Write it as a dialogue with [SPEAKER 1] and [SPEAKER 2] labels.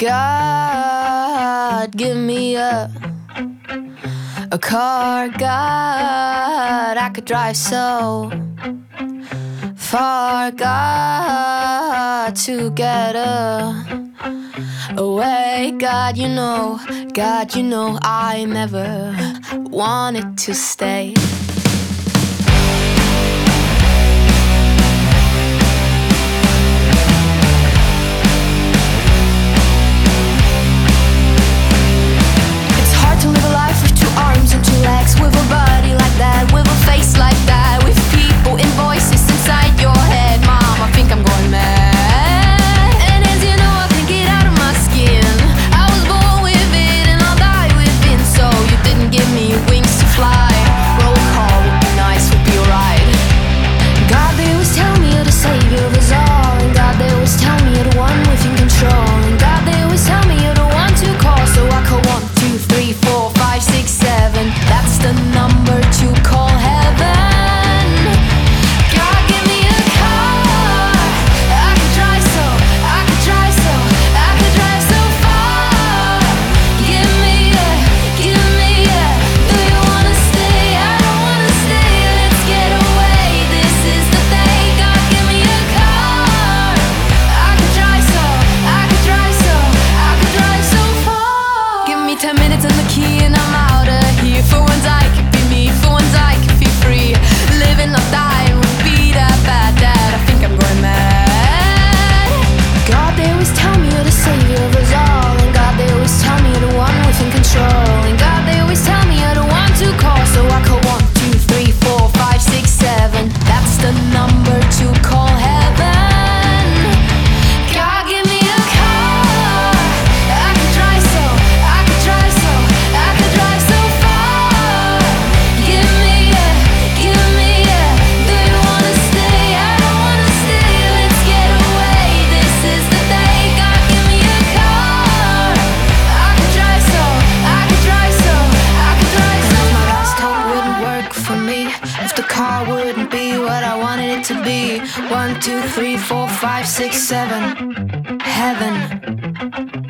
[SPEAKER 1] God, give me a car, God, I could drive so far, God, to get away. God, you know, I never wanted to stay. To live a life with 2 arms and 2 legs, with a body like that, with a face like that, with people and voices inside your head. Mom, I think I'm going mad. And as you know, I can't get out of my skin. I was born with it and I'll die with it. So you didn't give me wings to fly. Roll call would be nice, would be alright. God, they always tell me you're the savior of us all. And God, they always tell me you're the one within control. And God, they always tell me you're the one to call. So I call 1, 2, 3, 4, 5, 6, 7. That's the number to call heaven. God, give me a car. I could drive so, I could drive so, I could drive so far. Give me a, do you wanna stay? I don't wanna stay, let's get away. This is the day. God, give me a car. I could drive so, I could drive so, I could drive so far. Give me 10 minutes and the key and I'm out of here. For once I could be me, for once I could be free. Living or dying would be that bad, Dad, I think I'm going mad. God, they always tell me you're the savior of us all. And God, they always tell me you're the one within control. And God, they always tell me you're the one to call. So I call 1, 2, 3, 4, 5, 6, 7. That's the number to call heaven. God, give me a car. I could drive so, I could drive so, I could drive so far. Give me a, do you wanna stay? I don't wanna stay, let's get away. This is the day. God, give me a car. I could drive so, I could drive so, I could drive so far. My last hope wouldn't work for me if the car wouldn't be what I wanted it to be. 1, 2, 3, 4, 5, 6, 7. Heaven.